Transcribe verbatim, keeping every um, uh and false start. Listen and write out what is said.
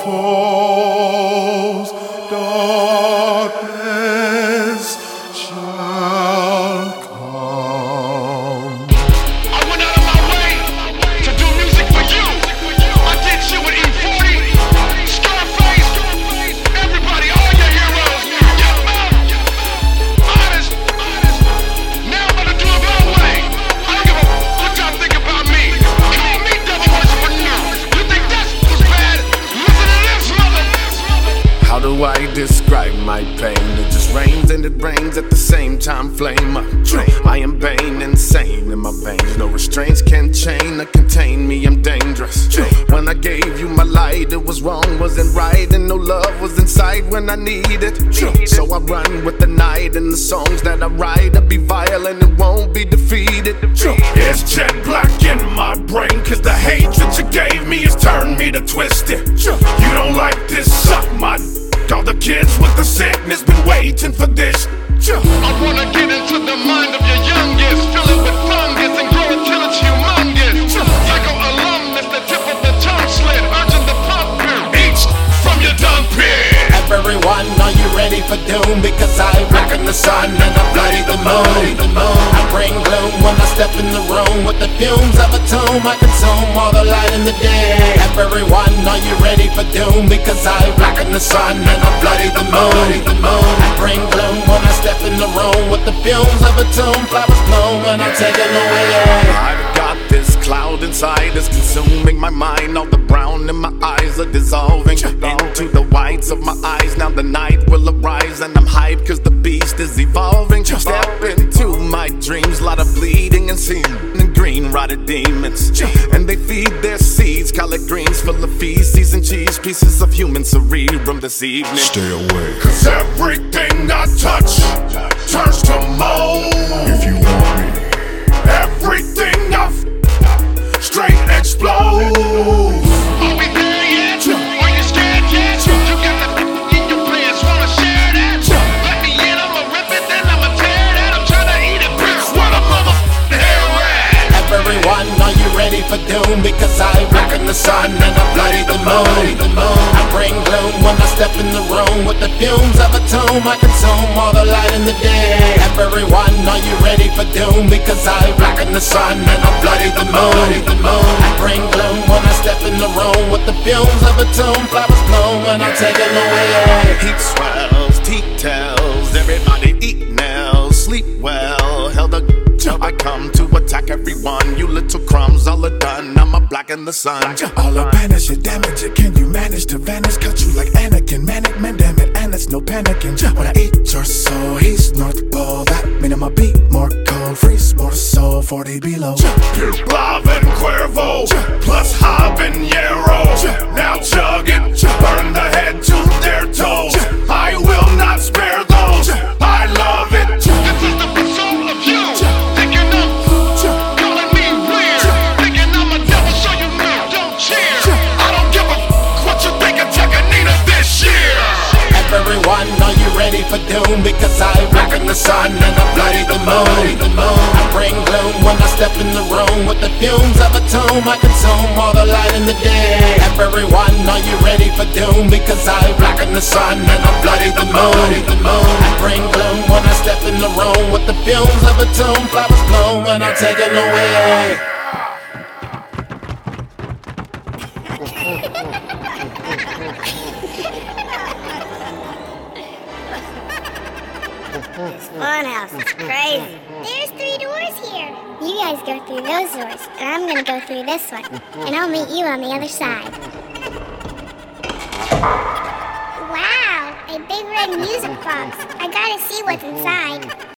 falls, darkness shall come. I went out of my way to do music for you. I did shit with E forty, Scarface, everybody, all your heroes. Young man, honest. Now I'm gonna do it my way. I don't give a what y'all think about me. Call me devil worshiper now. You think that's was bad? Listen to this, mother. How do I describe my pain? It just rains and it rains at the same time. Flame up, I am Bane, insane in my veins. No restraints can chain or contain me, I'm dangerous. When I gave you my light, it was wrong, wasn't right, and no love was inside when I need it. So I run with the night, and the songs that I write, I'll be violent and won't be defeated. It's jet black in my brain, cause the hatred you gave me has turned me to twisted. You don't like this, suck my d- all the kids with the sickness been waiting for this. I wanna get into the mind of your youngest, fill it with fungus and grow it till it's humongous. Psycho alumnus, the tip of the tongue slit, urging the pump each from your dung pit. Everyone, are you ready for doom? Because I blacken the sun and I bloody the moon. I bring gloom when I step in the room. With the fumes of a tomb, I consume all the light in the day. Everyone, are you ready for doom? Because I blacken the sun and I bloody the moon. I bring gloom when I step in the room. With the fumes of a tomb, flowers bloom and I'm taken away. I've got this cloud inside, it's consuming my mind. All the brown in my eyes are dissolving into the whites of my eyes. Now the night will arise and I'm hyped cause the beast is evolving. Step into my dreams, lot of bleeding and seeing and green rotted demons. And they feed their seeds, collard greens full of feces and cheese, pieces of human cerebrum this evening. Stay away, cause everything I touch turns to mold. If you want me, everything I f- straight explodes. Are we there yet? Are you scared yet? You got the in your pants, wanna share that? Let me in, I'ma rip it, then I'ma tear that. I'm tryna eat it, bitch, what a motherfucking hair rat. Everyone, are you ready for doom? Because I blacken the sun and I bloody the moon. I bring gloom when I step in the room. With the fumes of a tomb, I consume all the light in the day. Everyone, are you ready for doom? Because I blacken the sun and I bloody the moon. I bring gloom when I step in the room. With the fumes of a tomb, flowers bloom and I'm taken away. Heat swells, teeth tells, everybody eat nails, sleep well, held a I come to attack everyone, you little crumbs, all are done, I'ma blacken the sun. All up banish it, damage it, can you manage to vanish? Cut you like Anakin, manic, man, damn it, and it's no panicking. When I eat your soul, he's North Pole, that mean I'ma be more cold, freeze more soul, forty below. You're Blav and Cuervo, plus Habanero, now chug it, burn the head to their toes. I will not spare those, I love it. This is the pursuit of you. Thinking I'm calling me weird. Thinking I'm a devil, so you know, don't cheer. I don't give a f- what you think of Jaganina this year. Everyone, are you ready for doom? Because I blacken the sun and I bloody the moon. I bring gloom when I step in the room. With the fumes of a tomb, I consume all the light in the day. Everyone, are you ready for doom? Because I blacken the sun and I bloody the moon. I bring gloom when I step in the room. With the fumes of a tomb, flowers bloom and I'm taken away. This funhouse is crazy. There's three doors here. You guys go through those doors, and I'm gonna go through this one. And I'll meet you on the other side. Wow, a big red music box. I gotta see what's inside.